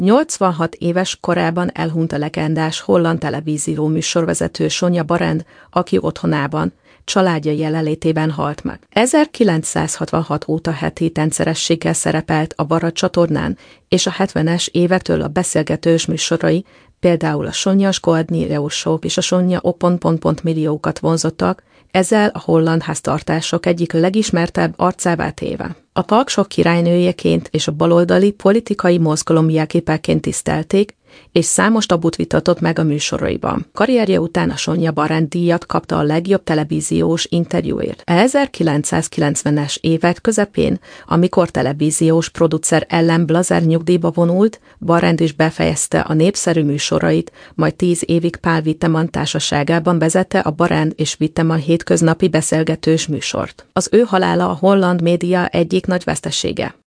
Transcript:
86 éves korában elhunyt a legendás holland televízió műsorvezető Sonja Barend, aki otthonában, családja jelenlétében halt meg. 1966 óta heti rendszerességgel szerepelt a Vara csatornán, és a 70-es évektől a beszélgetős műsorai, például a Sonja Goldnyi Show és a Sonja milliókat vonzottak, ezzel a holland háztartások egyik legismertebb arcává téve. A talkshow királynőjeként és a baloldali politikai mozgalom jelképeként tisztelték, és számos tabut vitatott meg a műsoraiban. Karrierje után a Sonja Barend díjat kapta a legjobb televíziós interjúért. 1990-es évek közepén, amikor televíziós producer Ellen Blazer nyugdíjba vonult, Barend is befejezte a népszerű műsorait, majd 10 évig Paul Wittemann társaságában vezette a Barend és Wittemann hétköznapi beszélgetős műsort. Az ő halála a holland média egyik nagy vesztesége.